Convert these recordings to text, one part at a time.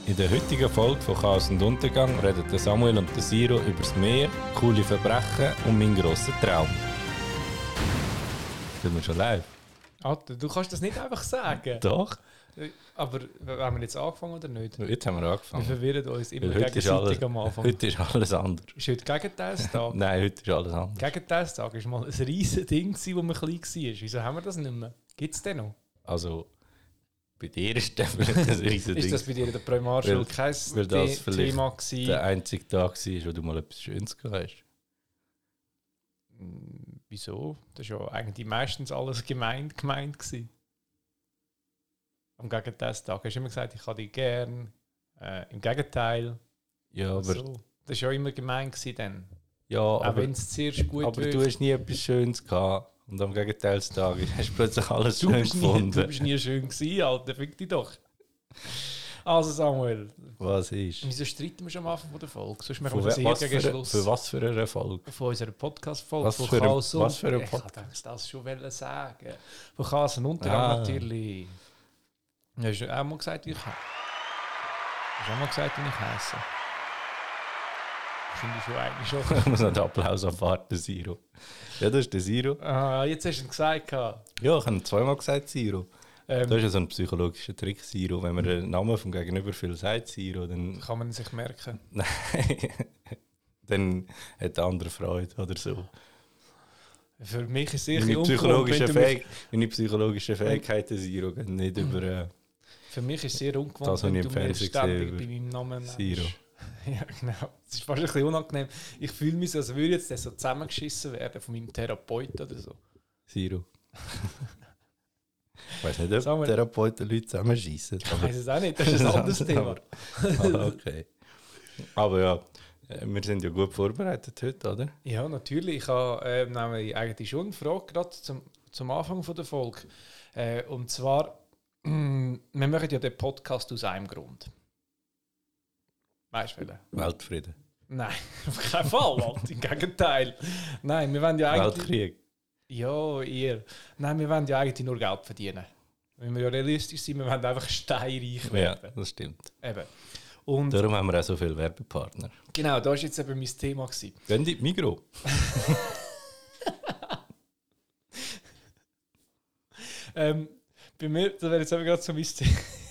In der heutigen Folge von Chaos und Untergang reden Samuel und Siro über das Meer, coole Verbrechen und meinen grossen Traum. Sind wir schon live? Alter, du kannst das nicht einfach sagen. Doch. Aber haben wir jetzt angefangen oder nicht? Jetzt haben wir angefangen. Wir verwirren uns immer Weil gegenseitig am Anfang. Heute ist alles anders. Ist heute Gegenteilstag? Nein, heute ist alles anders. Gegenteilstag war mal ein riesiges Ding, wo man klein war. Wieso haben wir das nicht mehr? Gibt es den noch? Also, bei dir ist das ein riesen Ding. Ist das bei dir in der Primarschule kein Thema gewesen? Der einzige Tag war, wo du mal etwas Schönes gehabt hast? Wieso? Das war ja eigentlich meistens alles gemeint gewesen. Am Gegenteilstag hast du immer gesagt, ich habe dich gern. Im Gegenteil. Ja, aber... So. Das war ja immer gemein gewesen dann. Ja, auch wenn es zuerst gut aber wirkt. du hast nie etwas Schönes gehabt. Und am Gegenteilstag hast du plötzlich alles schön gefunden. Du bist nie schön gewesen, Alter. Fick dich doch. Also Samuel. Was ist? Wieso streiten wir schon am Anfang der Folge? Sonst machen Für wir das gegen Schluss. Für was für eine Folge? Von unserer Podcast-Folge. Was für eine Ich wollte das schon sagen. Von Chaos und Untergang natürlich. Du hast auch mal gesagt, wie ich heisse. Finde ich schon eigentlich schon. Ich muss noch den Applaus abwarten, Siro. Ja, das ist der Siro. Ah, jetzt hast du ihn gesagt. Ja, ich habe zweimal gesagt, Siro. Das ist ja so ein psychologischer Trick, Siro. Wenn man den Namen vom Gegenüber viel sagt, Siro, dann... Kann man sich merken. Nein. Dann hat der andere Freude oder so. Für mich ist es sicher meine psychologischen Fähigkeiten, Siro, gehen nicht über... Für mich ist es sehr ungewohnt, das, wenn du mir ständig bei meinem Namen nennst. Siro. Ja, genau. Es ist fast ein bisschen unangenehm. Ich fühle mich so, als würde jetzt so zusammengeschissen werden von meinem Therapeuten oder so. Siro. Ich weiss nicht, ob Therapeuten Leute zusammenschiessen. Ich weiss es auch nicht, das ist ein anderes Thema. Okay. Aber ja, wir sind ja gut vorbereitet heute, oder? Ja, natürlich. Ich habe nämlich eigentlich schon eine Frage gerade zum Anfang der Folge. Und zwar, wir machen ja den Podcast aus einem Grund. Weißt du, welchen? Weltfrieden. Nein, auf keinen Fall, Alter. Im Gegenteil. Nein, wir wollen ja eigentlich... Weltkrieg. Ja, eher. Nein, wir wollen ja eigentlich nur Geld verdienen. Wenn wir ja realistisch sind, wir wollen einfach steinreich werden. Ja, das stimmt. Eben. Und darum haben wir auch so viele Werbepartner. Genau, das war jetzt eben mein Thema. Gehen die Migros? Bei mir, das wäre jetzt eben gerade so mein Thema.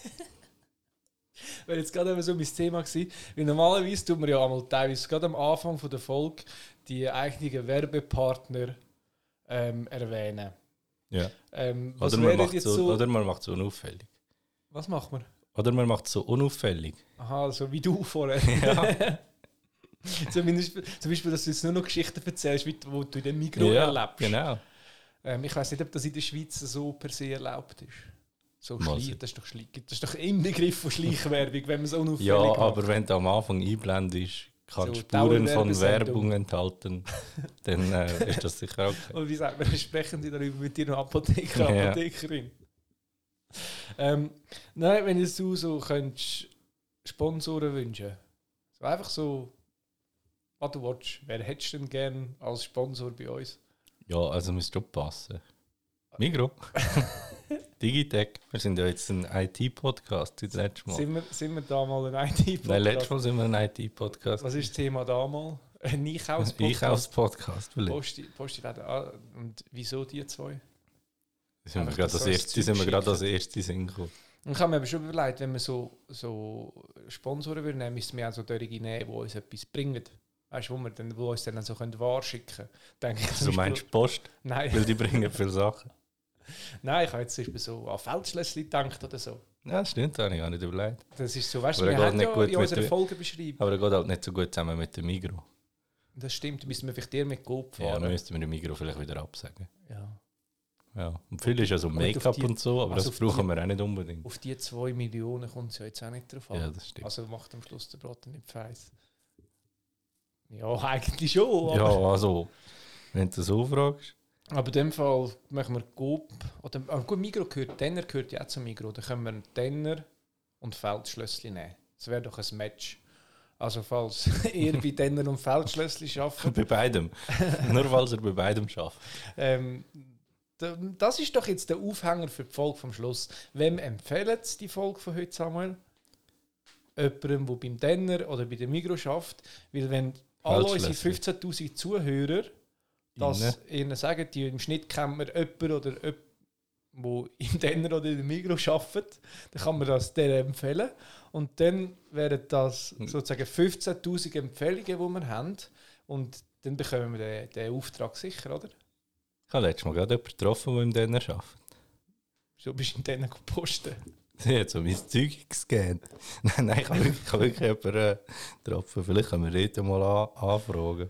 Wäre jetzt gerade eben so mein Thema gewesen. Weil normalerweise tun wir ja einmal teilweise gerade am Anfang der Folge die eigentlichen Werbepartner erwähnen. Ja. Oder man macht so unauffällig. Was macht man? Oder man macht so unauffällig. Aha, so wie du vorher. Ja. Zum Beispiel, dass du jetzt nur noch Geschichten erzählst, wo du in dem Migros erlebst. Genau. Ich weiss nicht, ob das in der Schweiz so per se erlaubt ist. So das ist doch im Begriff von Schleichwerbung, wenn man so unauffällig macht. Aber wenn du am Anfang einblendest, kann so Spuren von Werbung enthalten, dann ist das sicher okay. Und wie sagt man, sprechen Sie darüber mit Ihrer Apotheker, Apothekerin? Nein, wenn du so könntest Sponsoren wünschen, so einfach so, was du willst, wer hättest du denn gerne als Sponsor bei uns? Ja, also müsst du passen. Migros. Digitech. Wir sind ja jetzt ein IT-Podcast, das letzte Mal. Sind wir da mal ein IT-Podcast? Nein, letztes Mal sind wir ein IT-Podcast. Was ist das Thema da mal? Ein Einkaufspodcast? Einkaufspodcast, Posti werden. Und wieso die zwei? Die sind wir gerade als erste gekommen. Ich habe mir aber schon überlegt, wenn wir so Sponsoren würden nehmen, müssten wir auch so solche nehmen, die uns etwas bringen. Weißt du, wo uns dann so Ware schicken können. Also meinst du Post? Nein. Weil die bringen viele Sachen. Nein, ich habe jetzt zum Beispiel so an Feldschlössli gedacht oder so. Ja, das stimmt, das habe ich gar nicht überlegt. Das ist so, weißt du, wir haben ja in unserer Folge beschrieben. Aber er geht halt nicht so gut zusammen mit dem Migros. Das stimmt, da müssen wir vielleicht dir mit Coop fahren. Ja, dann müssten wir den Migros vielleicht wieder absagen. Ja. Und viel ist ja so Make-up und so, aber das brauchen wir auch nicht unbedingt. Auf die 2 Millionen kommt es ja jetzt auch nicht drauf an. Ja, das stimmt. Also macht am Schluss der Braten nicht feiss. Ja, eigentlich schon. Ja, also, wenn du so fragst. Aber in dem Fall machen wir Coop. Gut, Migros Denner gehört ja auch zum Migros. Da können wir einen Denner und Feldschlössli nehmen. Das wäre doch ein Match. Also falls ihr bei Denner und Feldschlössli arbeitet. Bei beidem. Nur falls er bei beidem arbeitet. Das ist doch jetzt der Aufhänger für die Folge vom Schluss. Wem empfehlen Sie die Folge von heute, Samuel? jemandem, der beim Denner oder bei der Migros arbeitet. Weil wenn alle unsere Feldschlösser. 15'000 Zuhörer das ihnen sagen, die im Schnitt kennt man jemanden oder jemanden, der im Denner oder in der Migros arbeitet, dann kann man das denen empfehlen. Und dann wären das sozusagen 15'000 Empfehlungen, die wir haben. Und dann bekommen wir den Auftrag sicher, oder? Ich habe letztes Mal gerade jemanden getroffen, der im Denner arbeitet. So bist du in denen gepostet. Sie hat so mein Zeug gescannt. Nein, ich habe wirklich jemanden getroffen. Vielleicht können wir dort mal anfragen.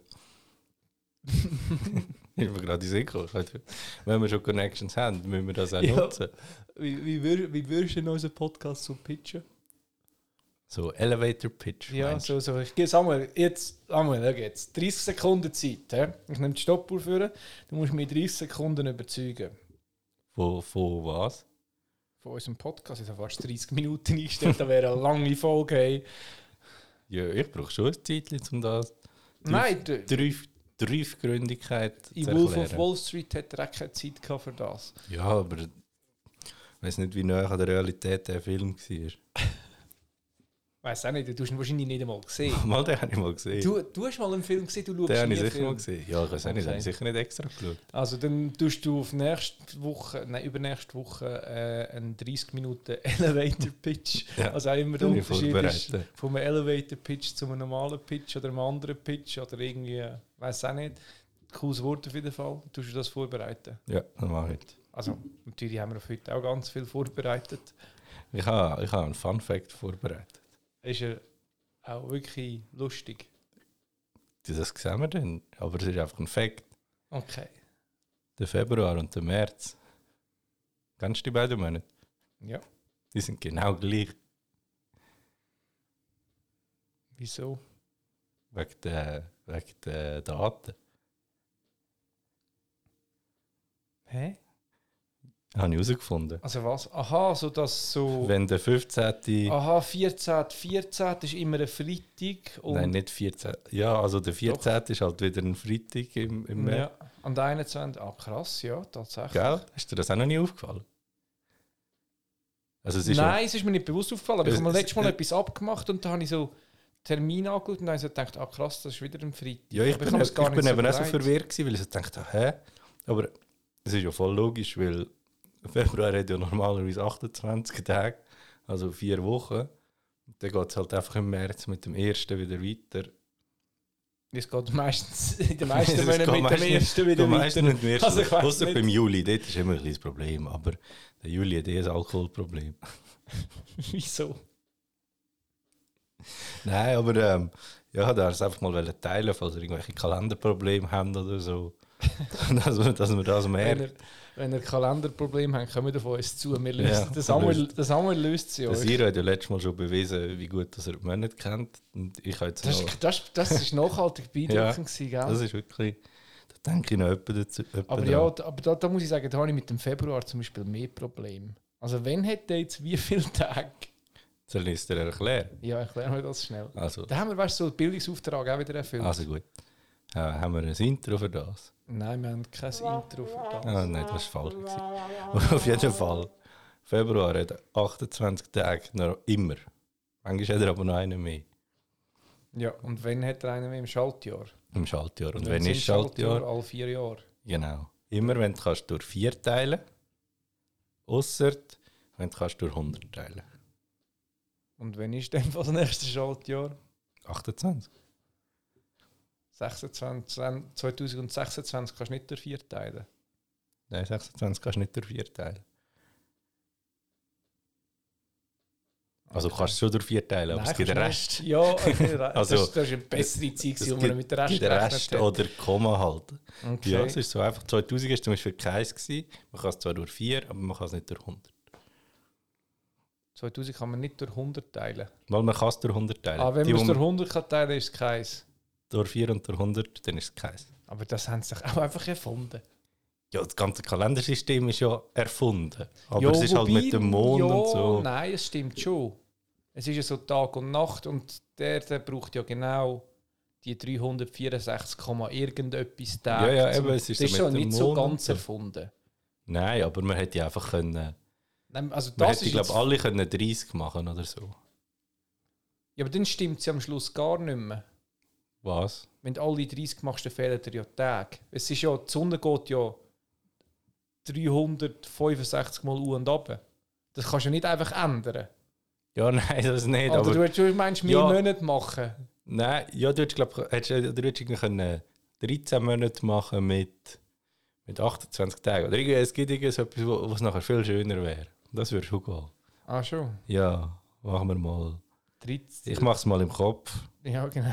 Ich bin gerade in den Sinn gekommen. Wenn wir schon Connections haben, müssen wir das auch nutzen. Wie würdest du denn unseren Podcast so pitchen? So Elevator Pitch. Ja, so. Ich gebe Samuel, jetzt 30 Sekunden Zeit. He? Ich nehme die Stoppuhr vor. Du musst mich in 30 Sekunden überzeugen. Von was? Von unserem Podcast. Ich habe fast 30 Minuten eingestellt, da wäre eine lange Folge. Hey. Ja, ich brauche schon ein Zeitchen, um das. Nein, Die Reifgründigkeit in Wolf of Wall Street hat er auch keine Zeit gehabt für das. Ja, aber ich weiß nicht, wie nah an der Realität der Film war. Weiß auch nicht, du hast ihn wahrscheinlich nicht einmal gesehen. Mal, den habe ich mal gesehen. Du hast mal einen Film gesehen, du schaust Den habe ich nie sicher mal gesehen. Ja, ich weiß auch nicht, den habe ich sicher nicht extra geschaut. Also dann tust du auf übernächste Woche einen 30 Minuten Elevator Pitch. Ja, Also auch immer der bin ich Unterschied ist vorbereitet. vom Elevator Pitch zu einem normalen Pitch oder einem anderen Pitch oder irgendwie, weiß auch nicht. Cooles Wort auf jeden Fall. Tust du das vorbereiten? Ja, das mache ich. Also natürlich haben wir auf heute auch ganz viel vorbereitet. Ich habe einen Fun Fact vorbereitet. Ist er auch wirklich lustig? Das sehen wir dann. Aber es ist einfach ein Fact. Okay. Der Februar und der März. Kennst du die beiden Monate? Ja. Die sind genau gleich. Wieso? Wegen der Daten. Hä? Habe ich herausgefunden. Also was? Aha, so dass so... Wenn der 15. Aha, 14 ist immer ein Freitag. Und Nein, nicht 14. Ja, also der 14. ist halt wieder ein Freitag im März. ja, und der 21. Ah, krass, ja, tatsächlich. Gell? Ist dir das auch noch nie aufgefallen? Also es ist Nein, es ist mir nicht bewusst aufgefallen, aber ich Es- habe mir es- letztes Mal etwas abgemacht und da habe ich so Termin angeschaut und dann habe ich so gedacht, ah krass, das ist wieder ein Freitag. Ja, ich Aber bin habe es gar nicht eben auch so gedacht. verwirrt gewesen, weil ich so dachte, hä? Aber es ist ja voll logisch, weil Februar hat ja normalerweise 28 Tage, also 4 Wochen. Dann geht es halt einfach im März mit dem ersten wieder weiter. Es geht meistens in den meisten Es Monaten geht mit dem meistens- ersten wieder meistens weiter. mit dem ersten. Also ich weiss Ausser nicht. beim Juli, dort ist immer ein kleines Problem. Aber der Juli hat ein Alkoholproblem. Wieso? Nein, aber ja, da ist einfach mal teilen, falls ihr irgendwelche Kalenderprobleme habt oder so. dass wir das merken. Wenn ihr Kalenderprobleme habt, kommt auf uns zu. Wir lösen, Ja, der Samuel löst sie Der euch. Siro hat ja letztes Mal schon bewiesen, wie gut dass er die Monate kennt. Und ich habe jetzt noch, Das ist nachhaltig beeindruckend gewesen, gell? das ist wirklich, da denke ich noch jemand dazu. Aber ja, aber da muss ich sagen, da habe ich mit dem Februar zum Beispiel mehr Probleme. Also wenn hat der jetzt wie viele Tage? Soll ich es dir erklären? Ja, erklär mir das schnell. Also, Da haben wir, weißt du, so einen Bildungsauftrag auch wieder erfüllt. also gut. Haben wir ein Intro für das? Nein, wir haben kein Intro für das. Ah, nein, das war falsch. gewesen. Auf jeden Fall. Februar hat 28 Tage noch immer. Manchmal hat er aber noch einen mehr Ja, und wenn hat er einen mehr im Schaltjahr? im Schaltjahr. Und wenn wenn ist Schaltjahr? Alle 4 Jahre. Genau. Immer wenn du kannst durch 4 teilen. Ausser wenn du kannst durch 100 teilen. Und wenn ist dann das nächste Schaltjahr? 28. 2026 kannst du nicht durch 4 teilen. Nein, 26 kannst du nicht durch 4 teilen. Also Okay. kannst du schon durch 4 teilen, aber Nein, es gibt den kannst Rest. du nicht. Ja, Also, das ist eine bessere Zeit, Es wo man mit dem Rest gibt den gerechnet Rest hat. oder Komma halt. Okay. Ja, es ist so einfach. 2000 war zum Beispiel keins gewesen. Man kann es zwar durch 4, aber man kann es nicht durch 100. 2000 kann man nicht durch 100 teilen. Weil man kann es durch 100 teilen. Ah, wenn Die, man es wo durch 100 kann teilen, ist es keins. durch 4 und durch 100, dann ist es keins. Aber das haben sie doch auch einfach erfunden. Ja, das ganze Kalendersystem ist ja erfunden. Aber Ja, es ist halt wobei- mit dem Mond ja, und so. Nein, es stimmt schon. Es ist ja so Tag und Nacht und der braucht ja genau die 364, irgendetwas Tage. Ja, eben, es ist das ist so ja mit dem nicht so Mond und ganz so. erfunden. Nein, aber man hätte ja einfach können. Nein, also Man das hätte, ist glaube jetzt, alle können 30 machen oder so. Ja, aber dann stimmt es ja am Schluss gar nicht mehr. Was? Wenn du alle 30 machst, dann fehlen dir ja Tage. Es ist ja, die Sonne geht ja 365 Mal und ab. Das kannst du ja nicht einfach ändern. Ja, nein, das nicht. Oder aber du meinst, mehr Monate machen? Nein, ja, du hättest irgendwie können 13 Monate machen mit 28 Tagen. Oder es gibt etwas, was nachher viel schöner wäre. Das würde schon gehen. Ah, schon? Ja, machen wir mal. 13. Ich mache es mal im Kopf. Ja, genau.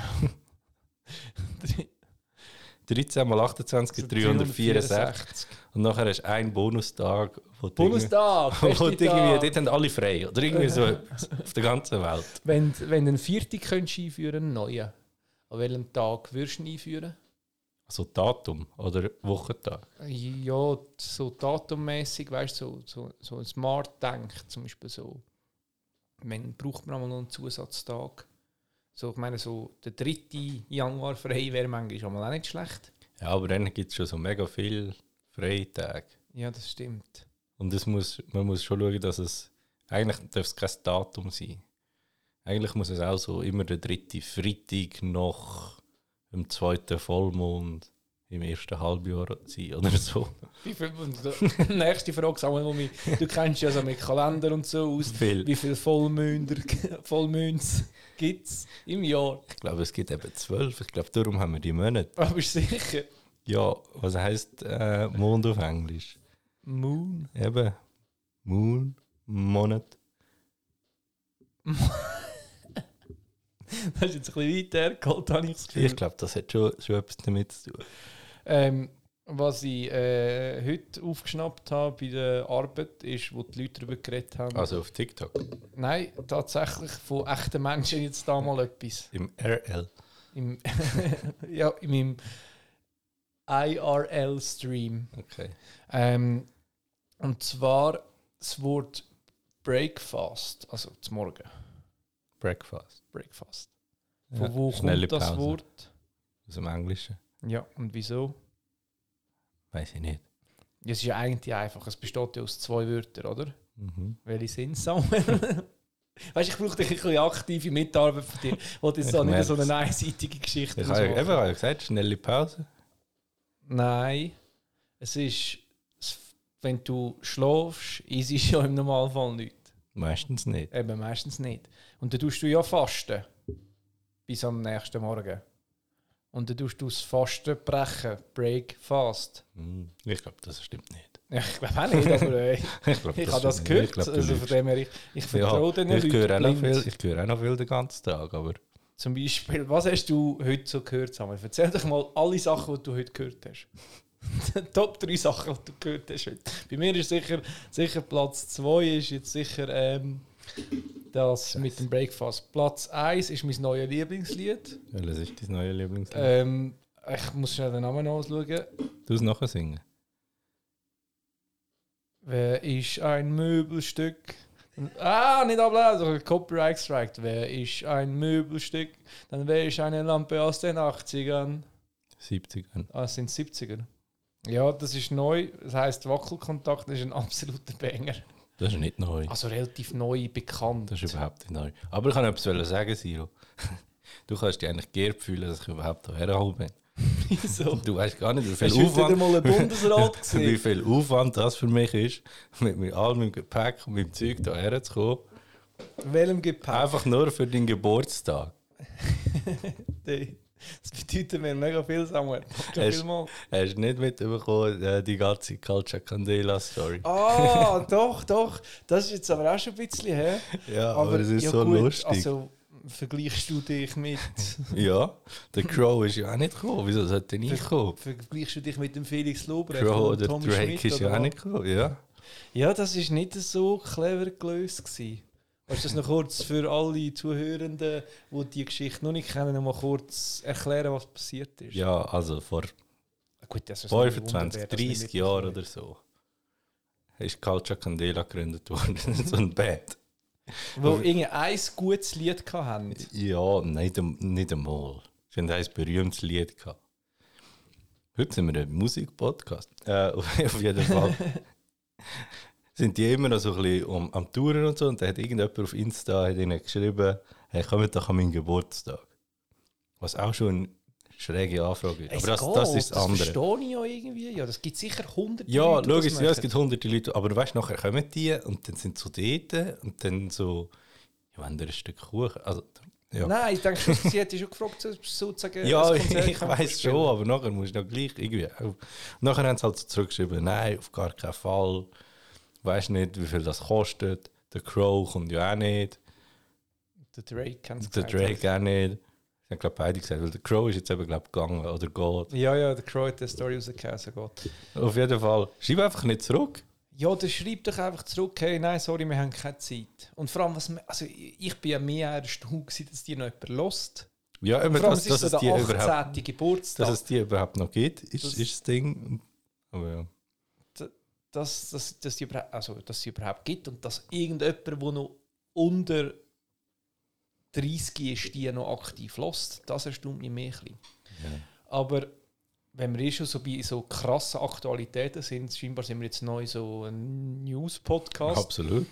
13 mal 28 ist 364. Und nachher hast du einen Bonustag. Bonustag! Wo irgendwie, dort haben alle frei. Oder irgendwie so auf der ganzen Welt. Wenn du einen Viertel könntest einführen, einen neuen, an welchem Tag würdest du ihn einführen? Also Datum oder Wochentag? Ja, so datummäßig, weißt du, so ein Smart denkt zum Beispiel so. Man braucht man einmal noch einen Zusatztag. So, ich meine, so der 3. Januar frei wäre manchmal auch nicht schlecht. Ja, aber dann gibt es schon so mega viele Freitage. Ja, das stimmt. Und man muss schon schauen, dass es... Eigentlich darf es kein Datum sein. Eigentlich muss es auch so immer der 3. Freitag nach dem 2. Vollmond im ersten Halbjahr sein oder so. Nächste Frage, Samuel, du kennst ja so mit Kalender und so aus. Wie viele Vollmonde gibt es im Jahr? Ich glaube, es gibt eben 12. Ich glaube, darum haben wir die Monate. Aber bist du sicher? Ja, was heisst Mond auf Englisch? Moon. Eben. Moon, Monat. Das ist jetzt ein bisschen weit hergeholt, habe ich das Gefühl. Ich glaube, das hat schon etwas damit zu tun. Was ich heute aufgeschnappt habe bei der Arbeit, ist, wo die Leute darüber geredet haben. Also auf TikTok? Nein, tatsächlich von echten Menschen jetzt da mal etwas. Im RL? Ja, in meinem IRL-Stream. Okay. Und zwar das Wort Breakfast, also zum Morgen. Breakfast. Von Ja, wo schnelle kommt das Pause. Wort? Aus dem Englischen? Ja, und wieso? Weiß ich nicht. Ja, es ist ja eigentlich einfach. Es besteht ja aus 2 Wörtern, oder? Mhm. Welche sind es, Samuel? Weißt du, ich brauche dich ein bisschen aktive Mitarbeit von dir. Ich wollte jetzt da nicht so eine einseitige Geschichte Ich habe ja gesagt, schnelle Pause. Nein, es ist, wenn du schläfst, ist es ja im Normalfall nicht. Meistens nicht. Eben, meistens nicht. Und dann tust du ja fasten. Bis am nächsten Morgen. Und dann tust du das Fasten brechen. Break fast. Ich glaube, das stimmt nicht. Ja, ich glaube auch nicht, aber ich habe das gehört. Ich glaub, also von dem her, ich vertraue den Leuten. Ich höre auch noch viel den ganzen Tag, aber... Zum Beispiel, was hast du heute so gehört, Samuel? Erzähl doch mal alle Sachen, die du heute gehört hast. Top 3 Sachen, die du gehört hast heute. Bei mir ist sicher Platz 2 ist jetzt sicher das mit dem Breakfast. Platz 1 ist mein neues Lieblingslied. Welches ist dein neues Lieblingslied? Ich muss schnell den Namen anschauen. Du es nachher singen. Wer ist ein Möbelstück? Nicht abladen, Copyright Strike. Wer ist ein Möbelstück? Dann wäre ich eine Lampe aus den 80ern. 70ern. Ah, es sind 70er. Ja, das ist neu. Das heisst, Wackelkontakt ist ein absoluter Banger. Das ist nicht neu. Also relativ neu, bekannt. Das ist überhaupt nicht neu. Aber ich kann etwas sagen, Siro. Du kannst dich eigentlich geehrt fühlen, dass ich überhaupt hierher bin. Wieso? Du weißt gar nicht, wie viel Hast du heute mal einen Bundesrat gesehen? wie viel Aufwand das für mich ist, mit all meinem Gepäck und meinem Zeug hierher zu kommen. Welchem Gepäck? Einfach nur für deinen Geburtstag. Das bedeutet mir mega viel, Samuel. Hast du nicht mitbekommen, die ganze Culture Candela Story? Ah, doch. Das ist jetzt aber auch schon ein bisschen her. Ja, aber es ist ja so gut, lustig. Also vergleichst du dich mit... Ja, der Crow ist ja auch nicht gekommen. Wieso sollte er nicht kommen? Vergleichst du dich mit dem Felix Lobrecht? Crow oder Tommy Drake Schmidt, ist ja auch nicht gekommen, ja. Ja, das war nicht so clever gelöst gewesen. Kannst du das noch kurz für alle Zuhörenden, die Geschichte noch nicht kennen, noch mal kurz erklären, was passiert ist? Ja, also vor 25, 30 Jahren oder so ist Culture Candela gegründet worden. So ein Band. Wo ein gutes Lied hatten. Ja, nicht einmal. Ich hatte ein berühmtes Lied gehabt. Heute sind wir ein Musikpodcast. Auf jeden Fall sind die immer noch so ein bisschen am Touren und so. Und da hat irgendjemand auf Insta hat ihnen geschrieben, hey, kommt doch an meinen Geburtstag. Was auch schon eine schräge Anfrage ist. Aber das ist das andere. Das verstehe ich ja irgendwie. Ja, das gibt sicher hunderte Ja, Leute, die das logisch, ja, es machen. gibt hunderte Leute, aber weißt du, nachher kommen die und dann sind sie so dort und dann so, ja, wenn der ein Stück Kuchen, also, ja. Nein, ich denke, sie hätte schon gefragt, sozusagen. Ja, ein Konzert ich weiss spielen. schon, aber nachher musst du noch gleich irgendwie. Nachher haben sie halt so zurückgeschrieben, nein, auf gar keinen Fall. Weißt nicht, wie viel das kostet. Der Crow kommt ja auch nicht. Der Drake kennt es. Der Drake auch nicht. Ich habe glaube beide gesagt, weil der Crow ist jetzt eben glaube gegangen oder geht. Ja, der Crow hat die Story rausgegeben, geht. Auf jeden Fall. Schreib einfach nicht zurück. Ja, der schreibt doch einfach zurück, hey, nein, sorry, wir haben keine Zeit. Und vor allem, also ich bin ja mehr erstaunt gewesen, dass die noch jemand hört. Ja, Vor allem, dass es ist so es die der überhaupt, 18. Geburtstag. dass es die überhaupt noch gibt, ist Das- das Ding. Aber ja. dass sie überhaupt gibt und dass irgendjemand, der noch unter 30 ist, die noch aktiv lässt, das erstaunt mich mehr ein bisschen. Ja. Aber wenn wir schon so bei so krassen Aktualitäten sind, scheinbar sind wir jetzt neu so ein News-Podcast. Absolut.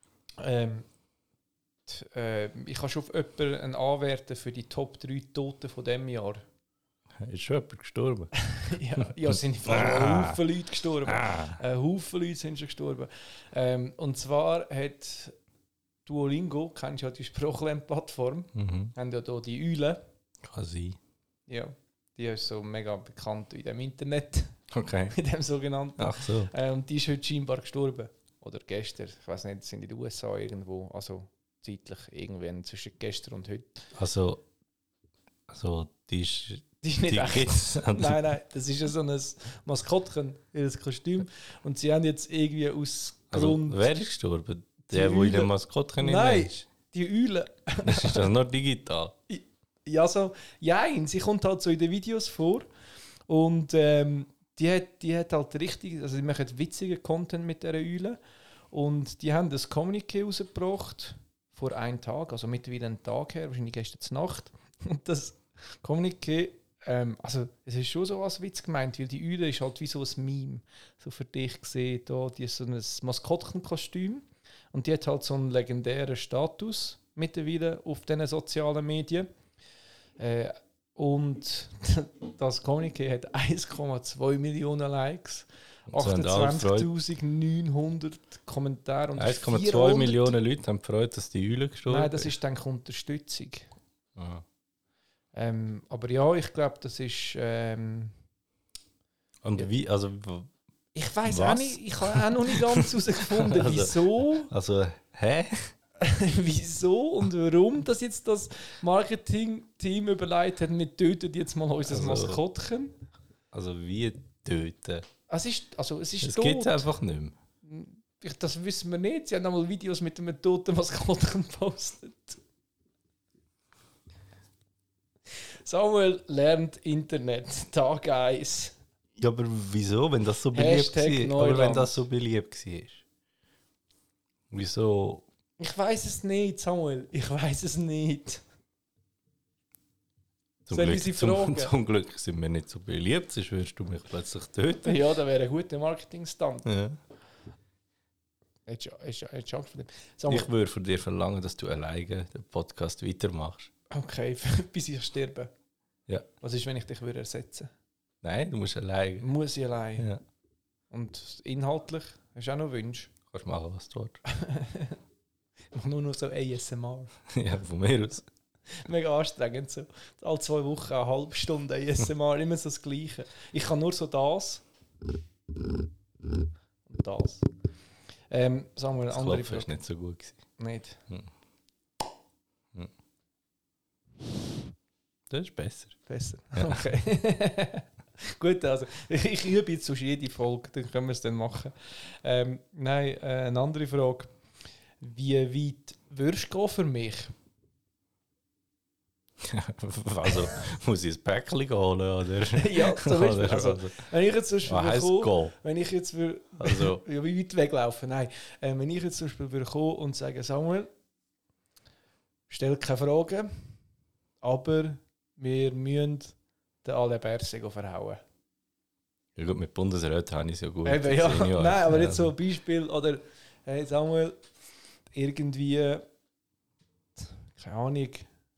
Ich habe schon auf jemanden anwerten für die Top 3 Toten von diesem Jahr. Ist schon jemand gestorben? Ja, es sind fast ein Haufen Leute gestorben. Ah. Ein Haufen Leute sind schon gestorben. Und zwar hat Duolingo, kennst du ja die Sprachlernplattform, haben ja hier die Eulen. Kann sein. Ja, die ist so mega bekannt in dem Internet, Okay. in dem sogenannten. Ach so. Und die ist heute scheinbar gestorben. Oder gestern, ich weiß nicht, sind in den USA irgendwo, also zeitlich irgendwann zwischen gestern und heute. Also die ist. Die ist nicht Die echt. gibt's. Nein, das ist ja so ein Maskottchen, ihr Kostüm. Und sie haben jetzt irgendwie aus Also, Grund... wer ist gestorben? Die Der, wo in der Eule. Maskottchen Nein, ist. die Eule. Ist das nur digital? Ja, so, jein, sie kommt halt so in den Videos vor. Und die hat halt richtig, also die machen witzigen Content mit dieser Eule. Und die haben das Communiqué rausgebracht vor einem Tag, also mittlerweile einen Tag her, wahrscheinlich gestern Nacht. Und das Communiqué, also es ist schon so als Witz gemeint, weil die Eule ist halt wie so ein Meme. So für dich gesehen, da, die ist so ein Maskottenkostüm. Und die hat halt so einen legendären Status mittlerweile auf diesen sozialen Medien. Und das Communiqué hat 1,2 Millionen Likes, Und so haben alle gefreut. 28.900 Kommentare und 1,2 400 Millionen Leute haben gefreut, dass die Eule gestorben Nein, das ist dann Unterstützung. Aha. Aber ja, ich glaube, das ist... Und Ja. wie, also, ich weiß auch Was? nicht, ich habe auch noch nicht ganz herausgefunden, Also- wieso, also, hä? wieso und warum das jetzt das Marketing-Team überlegt hat, wir töten jetzt mal unser Also- Maskottchen. Also, wie töten? Es ist Das tot. gibt es einfach nicht mehr. Das wissen wir nicht. Sie haben einmal Videos mit einem toten Maskottchen gepostet. Samuel lernt Internet. Tag 1. Ja, aber wieso, wenn das so beliebt Hashtag war? Aber wenn Neuland. das so beliebt war. Wieso? Ich weiß es nicht, Samuel. Ich weiß es nicht. Sollen wir sie fragen? Zum Glück sind wir nicht so beliebt, sonst würdest du mich plötzlich töten. Ja, das wäre ein guter Marketing-Stand. Ja. Hättest du Angst vor dem? Samuel, Ich würde von dir verlangen, dass du alleine den Podcast weitermachst. okay, bis ich sterbe. Ja. Was ist, wenn ich dich würde ersetzen Nein, du musst alleine. Muss ich allein. Ja. Und inhaltlich hast du auch noch Wünsche? Kannst machen, was du willst. Ich mache nur noch so ASMR. Ja, von mir aus. Mega anstrengend. So. Alle 2 Wochen eine halbe Stunde ASMR, immer so das Gleiche. Ich kann nur so das und das. Sagen wir eine Das andere Klopfen ist Frage. nicht so gut gewesen. Nicht. Das ist besser. Besser. Ja. Okay. Gut, also ich übe jetzt sonst jede Folge, dann können wir es dann machen. Nein, eine andere Frage. Wie weit würdest du gehen für mich? Also, muss ich ein Päckchen holen, oder? Ja, zum Beispiel. Oder- Also, wenn ich jetzt zum Beispiel Was heisst komme, gehen? wenn ich jetzt würde, Also, ja, wie weit weglaufen? Nein. Wenn ich jetzt zum Beispiel würde kommen und sagen, Samuel, stell keine Fragen, aber wir müssen den Alain Berset verhauen. ja gut, mit Bundesräten habe ich es ja gut. Eben, ja. Senior. Nein, aber Ja. jetzt so ein Beispiel, oder hey Samuel, irgendwie, keine Ahnung,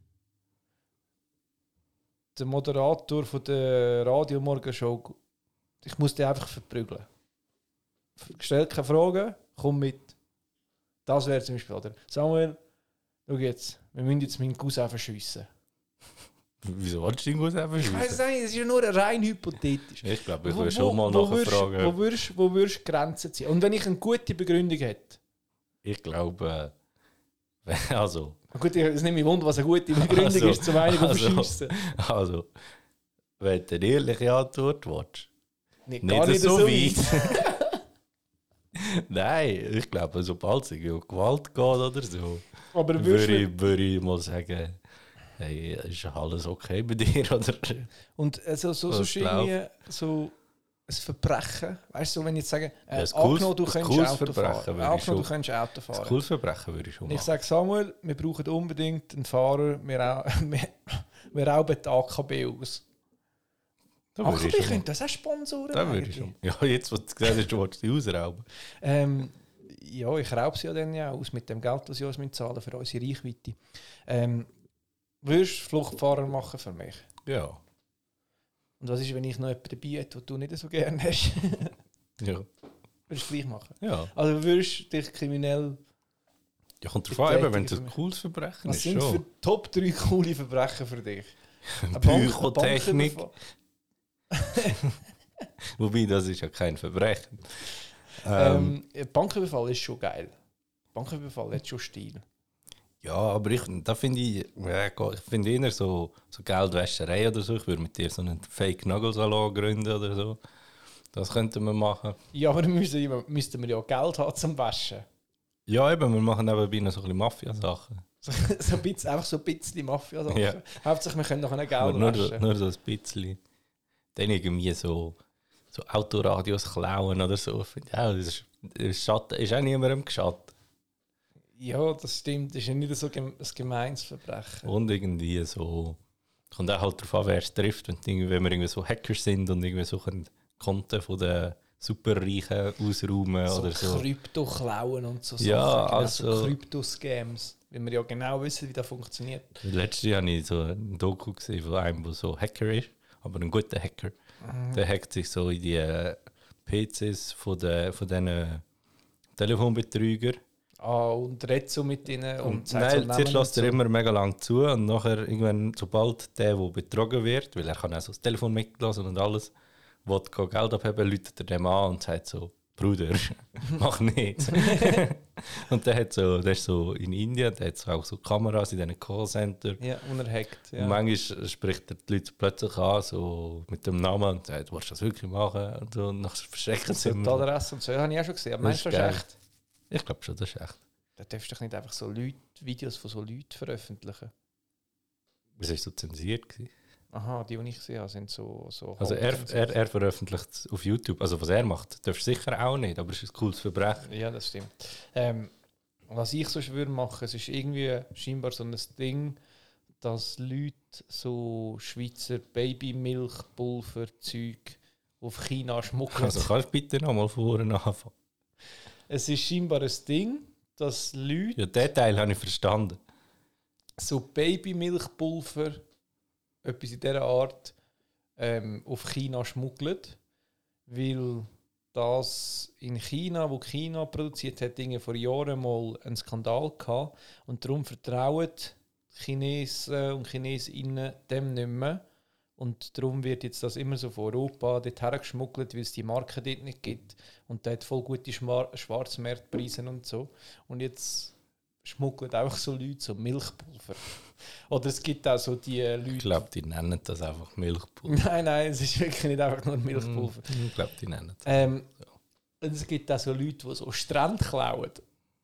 der Moderator von der Radiomorgenshow, ich muss den einfach verprügeln. Stell keine Fragen, komm mit. Das wäre zum Beispiel, oder? Samuel, schau jetzt, wir müssen jetzt meinen Cousin verschiessen. Wieso wolltest du den Cousin Ich verschiessen? weiß nicht, es ist ja nur rein hypothetisch. Ich glaube, ich will schon mal nachfragen. Wo würdest du Grenzen ziehen? Und wenn ich eine gute Begründung hätte? Ich glaube, also... Gut, es nimmt mich wunder, was eine gute Begründung ist, zum einen verschiessen. Also, wenn du eine ehrliche Antwort willst, Gar nicht so weit. Nein, ich glaube, sobald es um Gewalt geht oder so, Aber würde ich mal sagen, hey, ist alles okay bei dir? Oder? Und so irgendwie so ein Verbrechen, weißt du, wenn ich jetzt sage, angenommen, du könntest Auto fahren. Angenommen, du könntest Auto fahren. Ein cooles Verbrechen würde ich schon machen. Ich sage, Samuel, wir brauchen unbedingt einen Fahrer, wir rauben die AKB aus. AKB könnte das auch sponsoren. Da würde ich schon. Ja, jetzt, wo du gesagt hast, du wolltest die ausrauben. Ja, ich raube sie ja dann ja aus mit dem Geld, das ich uns zahlen für unsere Reichweite. Würdest du Fluchtfahrer machen für mich? Ja. Und was ist, wenn ich noch jemanden dabei hätte, den du nicht so gerne hast? Ja. Würdest du es gleich machen? Ja. Also würdest du dich kriminell... Ja, kommt drauf an, wenn es ein cooles Verbrechen was ist. Was sind schon. für Top 3 coole Verbrechen für dich? Pyrotechnik. Wobei, das ist ja kein Verbrechen. Banküberfall ist schon geil. Banküberfall hat schon Stil. Ja, aber da finde ich finde eher so Geldwäscherei oder so. Ich würde mit dir so einen Fake-Nagelsalon gründen oder so. Das könnten wir machen. Ja, aber dann müssten wir ja Geld haben zum Waschen. Ja, eben, wir machen nebenbei noch so ein bisschen Mafia-Sachen. Einfach so ein bisschen Mafia-Sachen. Ja. Hauptsächlich, wir können noch ein Geld aber waschen. Nur so ein bisschen. Dann irgendwie so Autoradios klauen oder so. Ja, das ist auch niemandem geschadet. Ja, das stimmt. Das ist ja nicht so ein gemeines Verbrechen. Und irgendwie so... Kommt auch halt darauf an, wer es trifft. Wenn wir irgendwie so Hackers sind und irgendwie so Konten von den Superreichen ausräumen so oder so. Krypto klauen und so ja, Sachen. Also so Krypto-Scams. Weil wir ja genau wissen, wie das funktioniert. Letztes Jahr habe ich so ein Doku gesehen von einem, der so Hacker ist. Aber ein guter Hacker. Der hackt sich so in die PCs von diesen Telefonbetrügern. Und redet so mit ihnen und nein, zuerst lässt er immer mega lang zu und nachher irgendwann, sobald der betrogen wird, weil er kann auch so das Telefon mitlassen und alles, will Geld abheben, läutet er dem an und sagt so, Bruder, mach nicht. Und der ist so in Indien, der hat so auch so Kameras in diesen Callcenter. Ja, und er hackt. Ja. Und manchmal spricht er die Leute plötzlich an, so mit dem Namen und sagt, willst du das wirklich machen? Und so, und nachher verschrecken sie immer. Die Adresse und so, das habe ich auch schon gesehen. Aber meinst du, das ist echt? Ich glaube schon, das ist echt. Da darfst du doch nicht einfach so Videos von so Leuten veröffentlichen. Was war so zensiert? Aha, die ich gesehen habe, sind so also er veröffentlicht auf YouTube. Also was er macht, darfst du sicher auch nicht, aber es ist ein cooles Verbrechen. Ja, das stimmt. Was ich sonst würde machen, es ist irgendwie scheinbar so ein Ding, dass Leute so Schweizer Babymilchpulverzeug auf China schmuggeln. Also kannst du bitte nochmal vorne anfangen? Es ist scheinbar ein Ding, dass Leute... Ja, den Teil habe ich verstanden. So Babymilchpulver, etwas in dieser Art, auf China schmuggeln, weil das in China, wo China produziert hat, vor Jahren mal einen Skandal gehabt und darum vertrauen Chinesen und Chinesinnen dem nicht mehr. Und darum wird jetzt das immer so von Europa dorthin geschmuggelt, weil es die Marke dort nicht gibt. Und da hat voll gute Schwarzmarktpreise und so. Und jetzt schmuggeln auch so Leute so Milchpulver. Oder es gibt auch so die Leute... Ich glaube, die nennen das einfach Milchpulver. Nein, es ist wirklich nicht einfach nur Milchpulver. Ich glaube, die nennen das. Und es gibt auch so Leute, die so Strände klauen.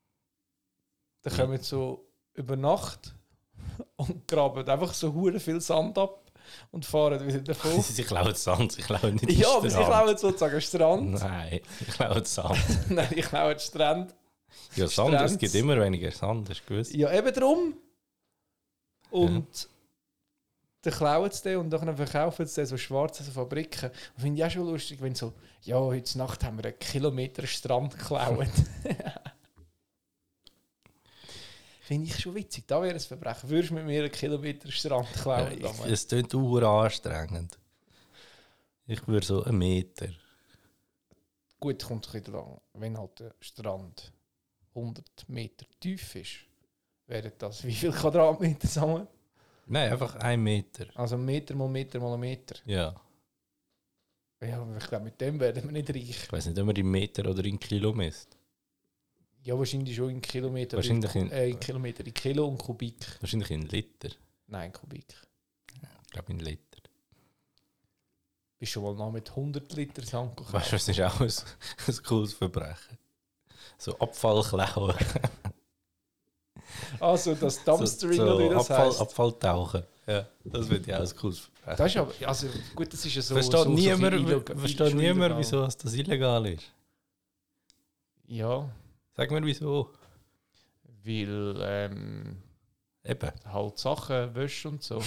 Da kommen so über Nacht und graben einfach so hure viel Sand ab. Und fahren wieder davon. Sie klauen Sand, sie klauen nicht ja, aber sie klauen sozusagen Strand. Nein, sie klauen Sand. Nein, ich klaue Strand. Ja, Sand, es gibt immer weniger Sand, hast du gewusst? Ja, eben drum. Und dann klauen sie den und dann verkaufen sie den so schwarze Fabriken. Und finde ich auch schon lustig, wenn so, ja, heute Nacht haben wir einen Kilometer Strand geklaut. Finde ich schon witzig. Da wäre ein Verbrechen. Würdest du mit mir einen Kilometer Strand klauen? Ja, es klingt anstrengend. Ich würde so 1 Meter. Gut, kommt ein bisschen lang. Wenn halt der Strand 100 Meter tief ist, wäre das wie viel Quadratmeter zusammen? Nein, einfach 1 Meter. Also 1 Meter mal Meter mal 1 Meter. Ja. Ja, aber ich glaube, mit dem werden wir nicht reich. Ich weiß nicht, ob man in Meter oder in Kilo misst. Ja, wahrscheinlich schon in Kilometer. Wahrscheinlich in Kilometer, in Kilo und Kubik. Wahrscheinlich in Liter. Nein, Kubik. Ich glaube in Liter. Bist schon mal noch mit 100 Liter Sand gekauft? Weißt du, das ist auch ein cooles Verbrechen. So Abfall klauen. Also das Dumpstering, oder wie das heisst. Abfall tauchen. Ja, das wird ja auch ein cooles Verbrechen. Das ist aber, also gut, das ist ja so... Versteht niemand, so illegal. wieso das illegal ist? Ja, Sag mir wieso. weil Eben. halt Sachen wäschst und so.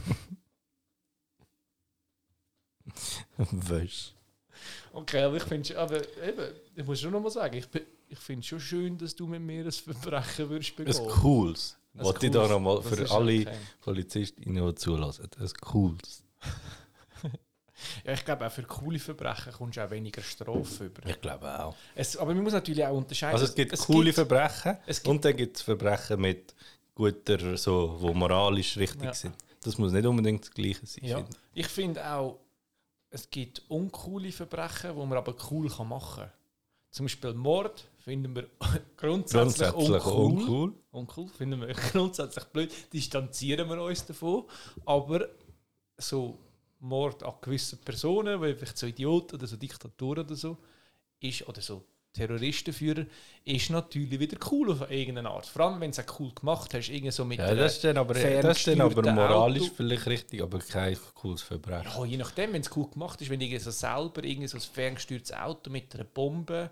Weißt Okay, aber ich finde, aber eben, ich muss schon noch mal sagen, ich finde es schon schön, dass du mit mir ein Verbrechen würdest begehen. ein cooles. Wollte ich da nochmal Das für ist alle okay. Polizistinnen, die zulassen. Ein cooles. Ja, ich glaube, auch für coole Verbrechen kommst du auch weniger Strafe über. Ich glaube auch. Aber man muss natürlich auch unterscheiden. Also es gibt coole Verbrechen es gibt- und dann gibt es Verbrechen mit guter, so, wo moralisch richtig Ja. sind. Das muss nicht unbedingt das Gleiche sein. Ja. finde ich. Ich finde auch, es gibt uncoole Verbrechen, die man aber cool machen kann. Zum Beispiel Mord finden wir grundsätzlich uncool. Uncool finden wir grundsätzlich blöd. Distanzieren wir uns davon. Aber so Mord an gewissen Personen, wie vielleicht so Idioten oder so Diktatoren oder so, ist, oder so Terroristenführer, ist natürlich wieder cool auf irgendeine Art. Vor allem, wenn du es auch cool gemacht hast, irgendwie so mit Ja, das ist dann aber ferngesteuerten moralisch Auto. vielleicht richtig, aber kein cooles Verbrechen. Ja, je nachdem, wenn es cool gemacht ist, wenn du irgendwie so selber irgendwie so ein ferngesteuertes Auto mit einer Bombe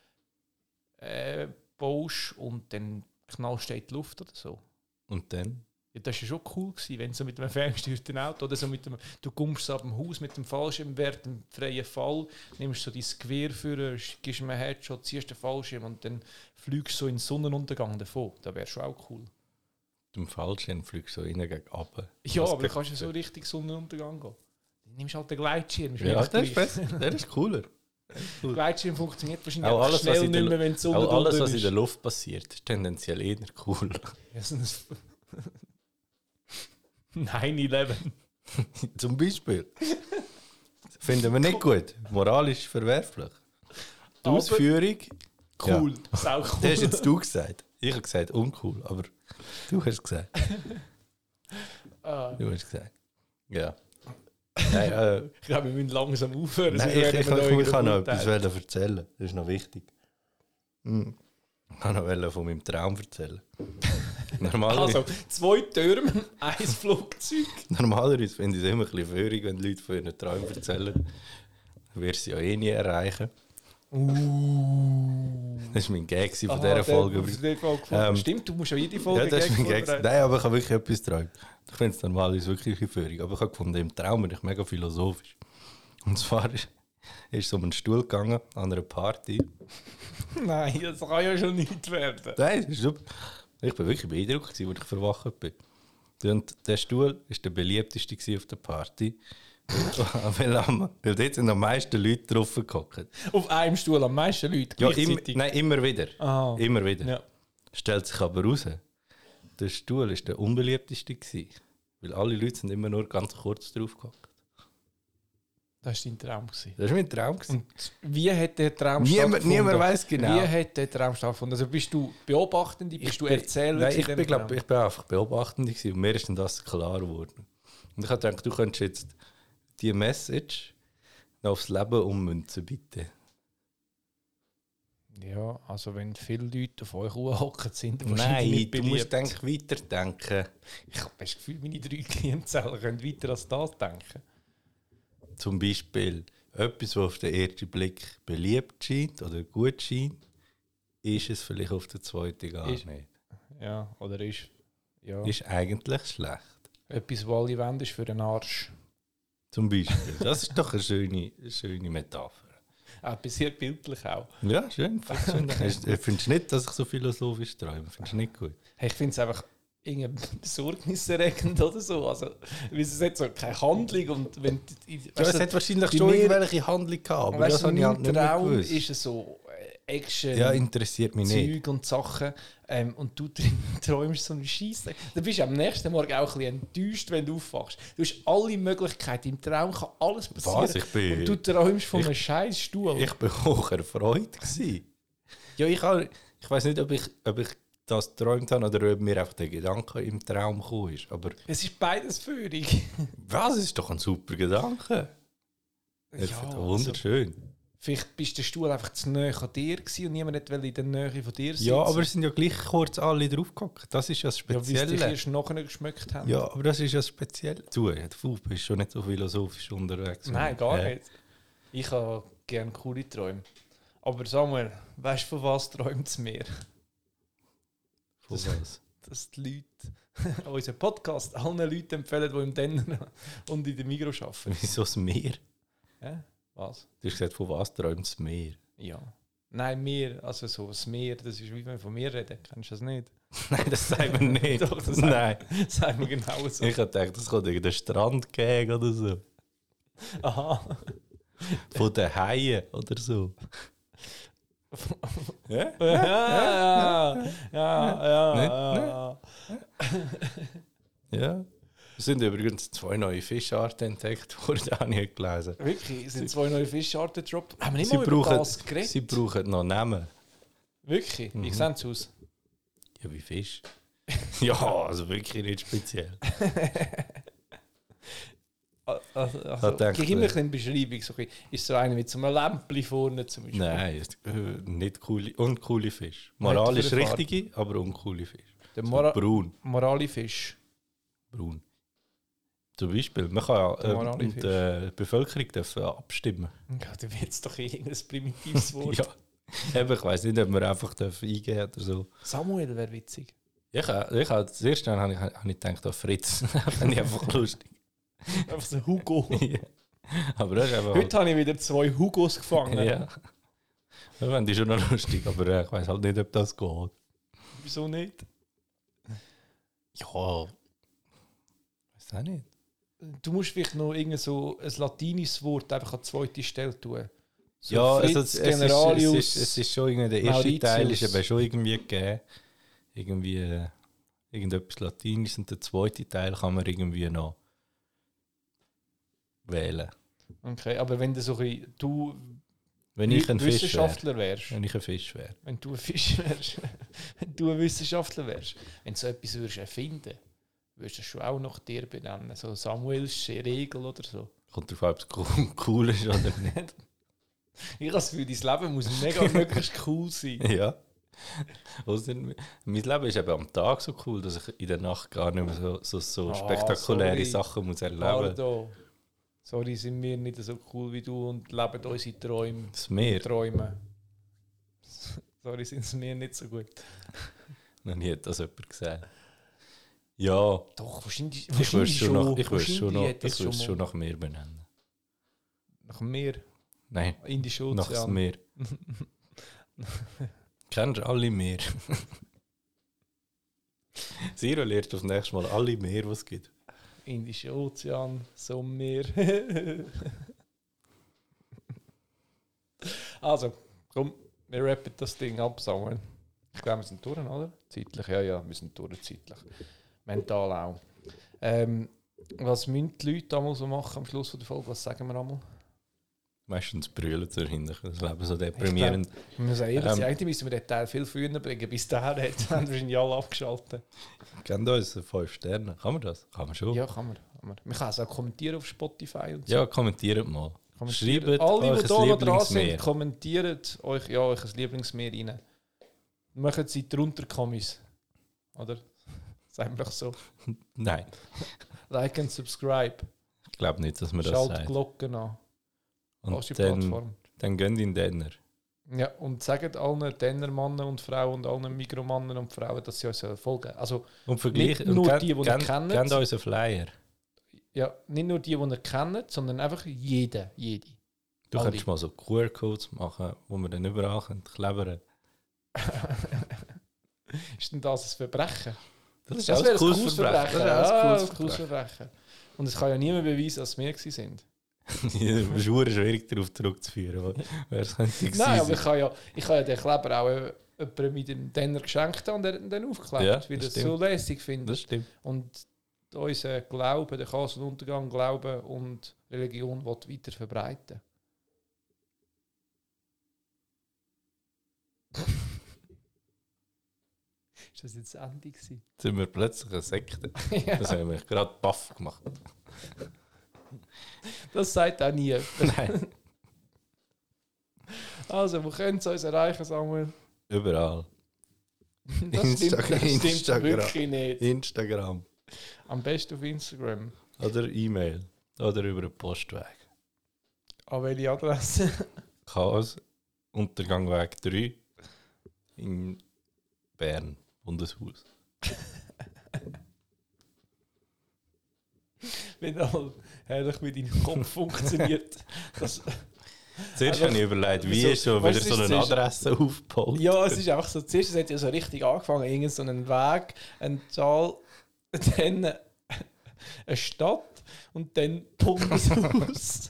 baust und dann knallst du in die Luft oder so. Und dann? Ja, das war schon cool gewesen, wenn so mit einem ferngesteuerten Auto oder so mit dem, du kommst so ab dem Haus mit dem Fallschirmwert im freien Fall, nimmst so dein Gewehr für, gibst ihm einen Headshot, ziehst den Fallschirm und dann fliegst du so in den Sonnenuntergang davon. Das wäre schon auch cool. Im Fallschirm fliegst du so rein gegen runter. Ja, aber du kannst ja so richtig Sonnenuntergang gehen. Dann nimmst du halt den Gleitschirm. Ja, das ist besser. Das ist cooler. Der Gleitschirm funktioniert wahrscheinlich Auch alles, schnell was in nicht der, mehr, wenn die Sonne auch alles, was drunter in ist. der Luft passiert, ist tendenziell eher cool. Ja, so ein 9/11. Zum Beispiel. Finden wir nicht gut. Moralisch verwerflich. Die Aber Ausführung. Cool. Ja. Sau cool. Das hast jetzt du gesagt. Ich habe gesagt uncool, aber du hast gesagt. Ah, Du hast gesagt. Ja. Nein, ich glaube, wir müssen langsam aufhören. nein sonst ich werden wir kann noch überurteilt. etwas erzählen. Das ist noch wichtig. Ich kann noch von meinem Traum erzählen. Normalerweise, Also, 2 Türme, 1 Flugzeug. normalerweise finde ich es immer ein bisschen feurig, wenn die Leute von ihren Träumen erzählen. Du wirst sie ja eh nie erreichen. Das war mein Gag von dieser Folge. Stimmt, du musst ja jede Folge Ja, das ist mein Gag. vorbereiten. Nein, aber ich habe wirklich etwas geträumt. Ich finde es normalerweise wirklich ein bisschen feurig. Aber ich habe gefunden, im Traum bin ich mega philosophisch. Und zwar ist so um einen Stuhl gegangen, an einer Party. Nein, das kann ja schon nicht werden. Nein, das ist super. Ich war wirklich beeindruckt, als ich verwacht bin. Und der Stuhl war der beliebteste auf der Party. Weil dort sind am meisten Leute drauf gehockt. Auf einem Stuhl am meisten Leute Ja, gleichzeitig. nein, immer wieder. Ah. Immer wieder. Ja. Stellt sich aber raus, der Stuhl war der unbeliebteste gewesen, weil alle Leute sind immer nur ganz kurz drauf gehockt. Das war dein Traum gewesen. Das war mein Traum gewesen. Und wie hat der Traum Niemand weiss genau. Wie hat der Traum stattgefunden? Also bist du Beobachtende, bist du Erzähler? Nein, in ich dem bin, Traum? ich bin einfach Beobachtend gewesen und mir ist dann das klar geworden. Und ich habe gedacht, du könntest jetzt die Message noch aufs Leben ummünzen, bitte. Ja, also wenn viele Leute auf euch hocken, sind die wahrscheinlich Nein, nicht du beliebt. musst weiterdenken. Ich habe das Gefühl, meine 3 Klientzellen können weiter als das denken. Zum Beispiel etwas, was auf den ersten Blick beliebt scheint oder gut scheint, ist es vielleicht auf den zweiten gar Ist- nicht. Ja, oder ist... Ja. Ist eigentlich schlecht. Etwas, was alle wollen, ist für den Arsch. Zum Beispiel. Das ist doch eine schöne Metapher. sehr bildlich auch. Ja, schön. Findest du nicht, dass ich so philosophisch träume? Findest du nicht gut? Hey, ich finde es einfach irgendwie besorgniserregend oder so. Also, weil es hat so keine Handlung und wenn... Es hat wahrscheinlich bei schon mir- irgendwelche Handlung gehabt, aber das habe ich halt mein nicht mehr Traum gewusst. ist es so Action, Ja, interessiert mich nicht. Zeug und Sachen. Und du träumst so eine Scheisse. Dann bist du am nächsten Morgen auch ein bisschen enttäuscht, wenn du aufwachst. Du hast alle Möglichkeiten. Im Traum kann alles passieren. Was? Und du träumst von einem scheiß Stuhl. Ich war hoch erfreut gewesen. Ja, ich weiß nicht, ob ich das geträumt habe oder ob mir einfach der Gedanke im Traum gekommen ist. Aber Es ist beides völlig. was? Es ist doch ein super Gedanke. Das ist wunderschön. Vielleicht bist der Stuhl einfach zu nahe an dir gewesen und niemand wollte in der Nähe von dir sitzen. Ja, aber es sind ja gleich kurz alle draufgehockt. Das ist ja das Ja, wie es dich Spezielle. erst nachher geschmeckt haben. Ja, aber das ist ja das Spezielle. Du bist schon nicht so philosophisch unterwegs. Nein, gar nicht. Ich habe gerne coole Träume. Aber Samuel, weißt du, von was träumt es mir? Von was? Dass die Leute unseren Podcast allen Leuten empfehlen, die im Denner und in der Migros arbeiten. Wieso das Meer? Ja? Was? Du hast gesagt, von was träumt das Meer? Ja. Nein, Meer, also so das Meer, das ist wie wenn wir von Meer reden. Kennst du das nicht? Nein, das sagen wir nicht. Doch, das Nein. sagen wir genau so. Ich habe gedacht, das kommt irgendein Strandgag oder so. Aha. Von den Haien oder so. Ja? Ja. Ja. Es sind übrigens 2 neue Fischarten entdeckt worden, habe ich heute gelesen. Wirklich? Es sind 2 neue Fischarten gedroppt? Haben wir nicht Sie mal über brauchen, das geredet? sie brauchen noch Namen. Wirklich? Wie sehen sie aus? Ja, wie Fisch. Ja, also wirklich nicht speziell. Also, denkt, gib mir eine Beschreibung. So ein bisschen. Ist so einer mit so einem Lämpchen vorne zum Beispiel? Nein, nicht coole, uncoole Fisch. Moralisch für eine Farbe? richtige, aber uncoole Fisch. Der So Moralifisch. Moralifisch. Braun. Zum Beispiel, man kann Der Moralifisch. die Bevölkerung darf abstimmen. Ja, du willst doch irgendein primitives Wort. Ja, eben, ich weiss nicht, ob man einfach eingeben darf oder so. Samuel wäre witzig. Ich habe das erste Mal habe ich gedacht, auf Fritz. Das finde ich einfach lustig. Einfach so Hugo. Ja. Aber das ist einfach... Heute habe ich wieder 2 Hugos gefangen. Ja. Das fände ich schon noch lustig, aber ich weiss halt nicht, ob das geht. Wieso nicht? Ja, weiß auch nicht. Du musst vielleicht noch irgend so ein latinisches Wort einfach an die zweite Stelle tun. So Ja, Fritz, also Generalius, es ist schon irgendwie, der erste Teil ist Mauritius. eben schon irgendwie gegeben. Irgendwie irgendetwas Latinisch und der zweite Teil kann man irgendwie noch wählen. Okay, aber wenn du so ein bisschen, du Wenn ich ein Fisch wäre. Wissenschaftler wärst, Wenn ich ein Fisch wäre. wenn du ein Fisch wärst, wenn du ein Wissenschaftler wärst, wenn du so etwas würdest erfinden, würdest du es schon auch nach dir benennen, so Samuelsche Regel oder so. Kommt darauf an, ob es cool ist oder nicht. Ich habe das Gefühl, dein Leben muss mega möglichst cool sein. Ja. Außerdem, mein Leben ist eben am Tag so cool, dass ich in der Nacht gar nicht mehr so spektakuläre sorry. Sachen muss erleben. Pardon. Sorry, sind wir nicht so cool wie du und leben unsere Träume. Das Meer. Träume. Sorry, sind es mir nicht so gut. Noch nie hat das jemand gesagt. Ja, Doch, wahrscheinlich ich würde es wahrscheinlich schon nach mir benennen. Nach Meer, Nein, Indische nach das Ozean. Meer. Kennst du alle Meer? Siro lernt das nächste Mal alle Meer, was es gibt. Indische Ozean, so Meer. Also, komm, wir rappen das Ding ab, Samuel. Ich glaube, wir sind durch, oder? Zeitlich, ja, wir sind durch, zeitlich. Mental auch. Was müssen die Leute einmal so machen am Schluss der Folge? Was sagen wir einmal? Meistens brüllen sie dahinter. Das Leben so deprimierend. Wir müssen ehrlich sein, eigentlich müssen wir den Teil viel früher bringen. Bis dahin haben wahrscheinlich alle abgeschaltet. Kennt uns 5 Sterne? Kann man das? Kann man schon. Ja, kann man. Man kann es auch kommentieren auf Spotify und so. Ja, kommentiert mal. Schreibt alle, euch die hier ein noch dran sind, Lieblingsmeer. kommentiert euch ein Lieblingsmeer rein. Machen sie drunter Kommis. Oder? Sagen wir so. Nein, Like and subscribe. ich glaube nicht, dass man das Schalt sagt. Glocken an. Und Plattform. dann gehen die in den Denner. Ja, und sagt allen Dennermannen und Frauen und allen Mikromannen und Frauen, dass sie uns folgen. Also, Und vergleich, Nicht nur die, die ihr kennt kennt. unseren Flyer. ja, nicht nur die ihr kennt, sondern einfach jede. Du Du könntest mal so QR-Codes machen, wo wir dann überall klebern können. Ist denn das ein Verbrechen? Das wäre ein cooles Verbrechen. Das ist ein cooles Verbrechen. Und es kann ja niemand beweisen, dass wir gewesen sind. Es ist schwierig darauf zurückzuführen, wer es könnte gewesen Nein, aber sein. ich kann ja den Kleber auch jemandem mit dem Denner geschenkt haben und er dann aufgeklebt, Ja, weil das das so lässig finde. Das stimmt. Und unser Glaube, der Chaos- und Untergang, Glaube und Religion will weiter verbreiten. Ist das jetzt das Ende gewesen? Jetzt sind wir plötzlich eine Sekte. Ja. Das haben wir gerade baff gemacht. Das sagt auch nie jemand. Nein. Also, wo können Sie uns erreichen, Samuel? Überall. Das stimmt Instagram. wirklich nicht. Instagram. Am besten auf Instagram. Oder E-Mail. Oder über den Postweg. An welche Adresse? Chaos, Untergangweg 3 in Bern, Bundeshaus. Wenn all herrlich mit deinem Kopf funktioniert. Das, Zuerst habe ich überlegt, wie so- ist so weißt wieder du, so es eine ist- Adresse aufgebaut. ja, es ist einfach so, zuerst hat ja so richtig angefangen, irgend so einen Weg, eine Zahl, dann eine Stadt und dann Bundeshaus.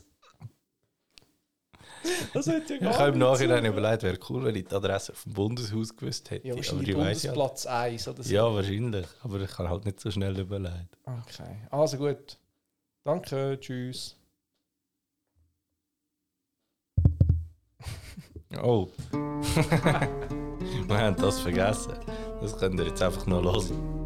Das hat ja Ich gar habe im nicht Nachhinein so. überlegt, wäre cool, wenn ich die Adresse vom Bundeshaus gewusst hätte. Ja, aber wahrscheinlich ich weiss ja. Bundesplatz 1 oder so. Ja, wahrscheinlich. Aber ich kann halt nicht so schnell überlegen. Okay, also gut. Danke, tschüss. Oh. Wir haben das vergessen. Das könnt ihr jetzt einfach noch hören.